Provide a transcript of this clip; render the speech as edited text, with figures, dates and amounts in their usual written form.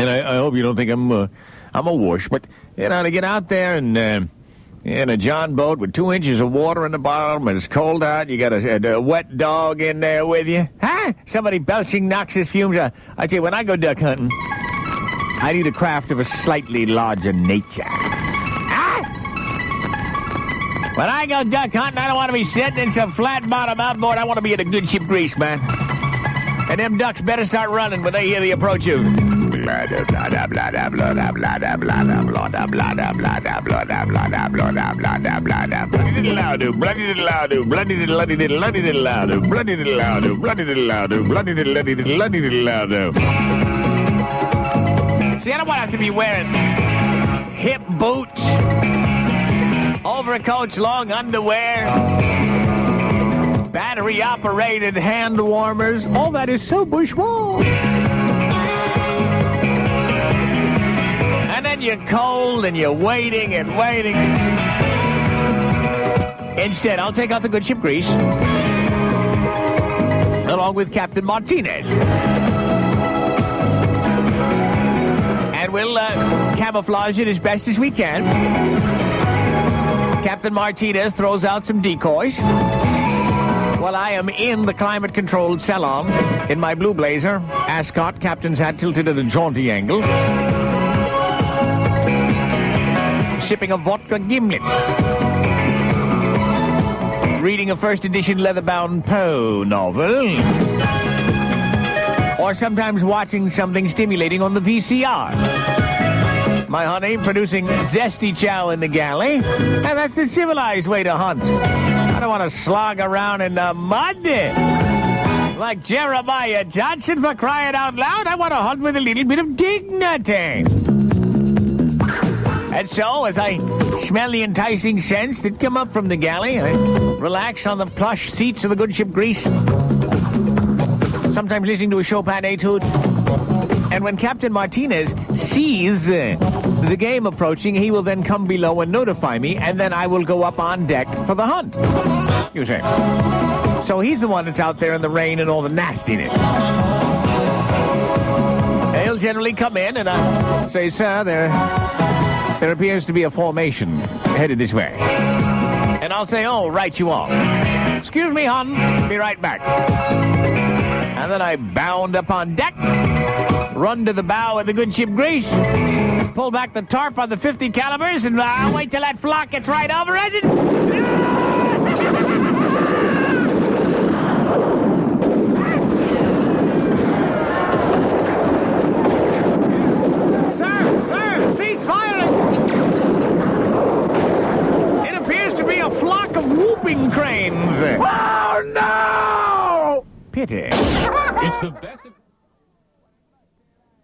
And I hope you don't think I'm a whoosh, but, to get out there and in a John boat with 2 inches of water in the bottom and it's cold out, you got a wet dog in there with you. Huh? Somebody belching noxious fumes. I tell you, when I go duck hunting, I need a craft of a slightly larger nature. When I go duck hunting, I don't want to be sitting in some flat bottom outboard. I want to be in a good ship grease, man. And them ducks better start running when they hear the approach of... See, I don't want to have to be wearing hip boots, overcoats, long underwear, battery-operated hand warmers. All that is so bourgeois. And then you're cold and you're waiting and waiting. Instead, I'll take out the good ship grease, along with Captain Martinez. And we'll camouflage it as best as we can. Captain Martinez throws out some decoys while I am in the climate-controlled salon in my blue blazer, ascot, captain's hat tilted at a jaunty angle, sipping a vodka gimlet, reading a first edition leather-bound Poe novel, or sometimes watching something stimulating on the VCR. My honey producing zesty chow in the galley, and that's the civilized way to hunt. I don't want to slog around in the mud like Jeremiah Johnson, for crying out loud. I want to hunt with a little bit of dignity. And so, as I smell the enticing scents that come up from the galley, I relax on the plush seats of the good ship grease, sometimes listening to a Chopin etude. And when Captain Martinez sees the game approaching, he will then come below and notify me, and then I will go up on deck for the hunt, you see. So he's the one that's out there in the rain and all the nastiness. He'll generally come in and say, sir, there appears to be a formation headed this way. And I'll say, oh, right you are. Excuse me, hon. Be right back. And then I bound up on deck, run to the bow of the good ship grease, pull back the tarp on the 50 calibers, and wait till that flock gets right over it. Sir, cease firing! It appears to be a flock of whooping cranes. Oh, no! Pity. It's the best of